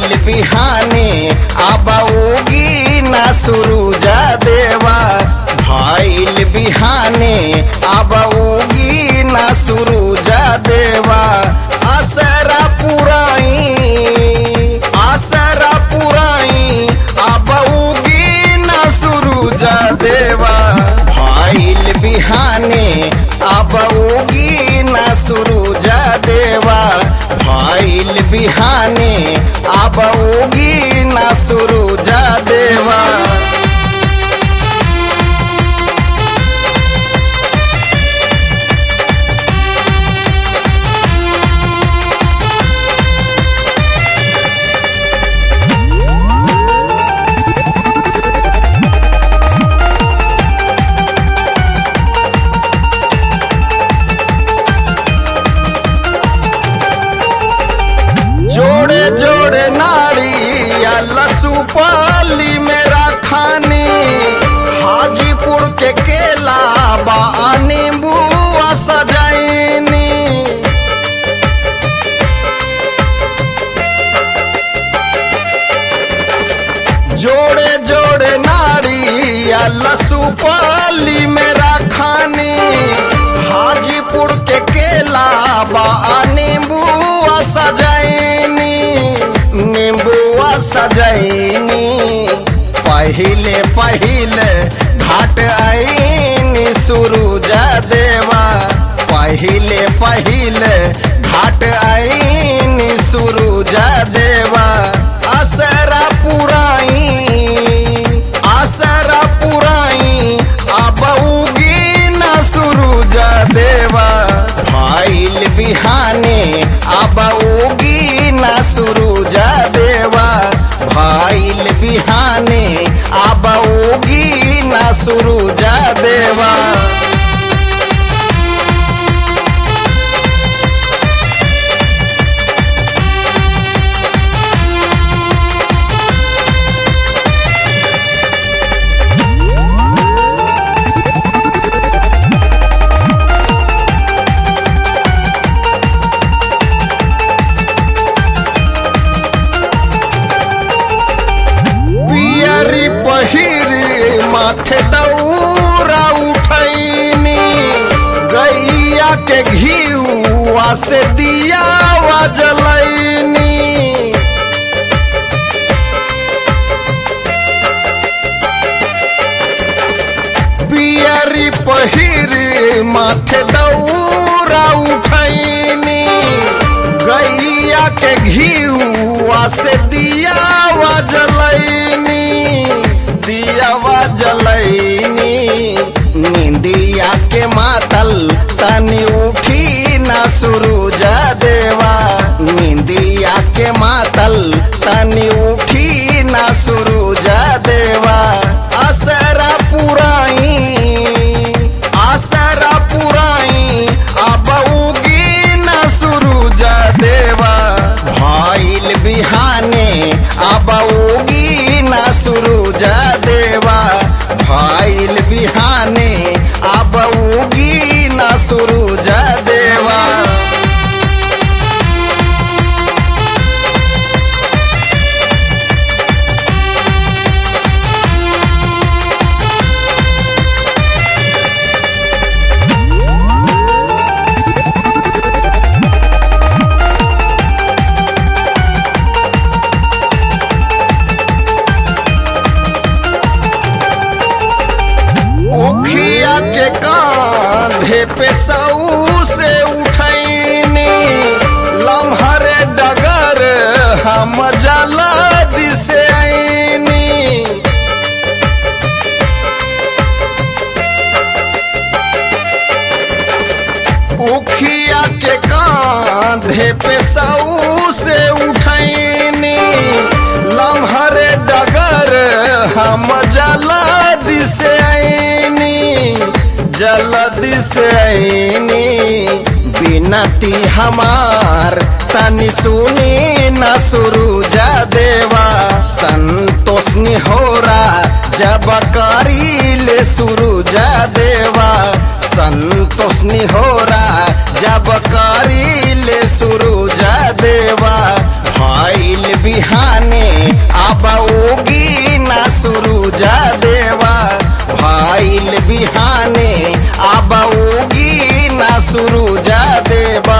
भइल बिहाने अब उगी ना सुरुजा देवा। भइल बिहाने अब उगी ना सुरुजा देवा। आसरा पुराई अब उगी ना सुरुजा देवा। भइल बिहाने अब उगी ना सुरुजा देवा। भइल बिहाने अब उगी ना सुरुजा देवा। जोड़े जोड़े नारियल सुपाली मेरा खानी। हाजीपुर के केला बा नींबुआ सजैनी। जोड़े जोड़े नारियल सुपाली मेरा खानी। हाजीपुर के केला बा नींबुआ सजैनी। नींबुआ सजैनी पहिले पहिले घाट आईनी सुरुजा देवा। पहिले पहिले घाट आईनी सुरुजा देवा। आसरा पुराई अब उगी ना सुरुजा देवा। भइल बिहाने अब उगी ना सुरुजा देवा। भइल बिहाने अब उगी ना सुरुजा देवा। पहिरी माथे दौरा उठैनी। गैया के घिउआ से दियावा जलैनी। पियरी पहिरी माथे दौरा उठैनी। गैया के घिउआ से दियावा जलैनी। दियावा जलैनी नींदिया के मातल तनी उठी ना सुरुजा देवा। नींदिया के मातल तनी उठी ना सुरुजा देवा। आसरा पुराई अब उगी ना सुरुजा देवा। भइल बिहाने अब उगी ना सुरुजा देवा। भइल बिहाने अब उगी ना सुरुजा देवा। उखिया के कांधे पे सऊ से उठैनी। लम्हरे डगर हम जल्दी से आईनी। उखिया के कांधे पे सऊ से उठैनी। लम्हरे डगर हम जल्दी से जल्दी से आईनी। बिनती हमार तनी सुनी ना सुरुजा देवा। संतोष निहोरा जब करी ले सुरुजा देवा। संतोष निहोरा जब करी ले सुरुजा देवा। भइल बिहान भइल बिहाने अब उगी ना सुरुजा देवा।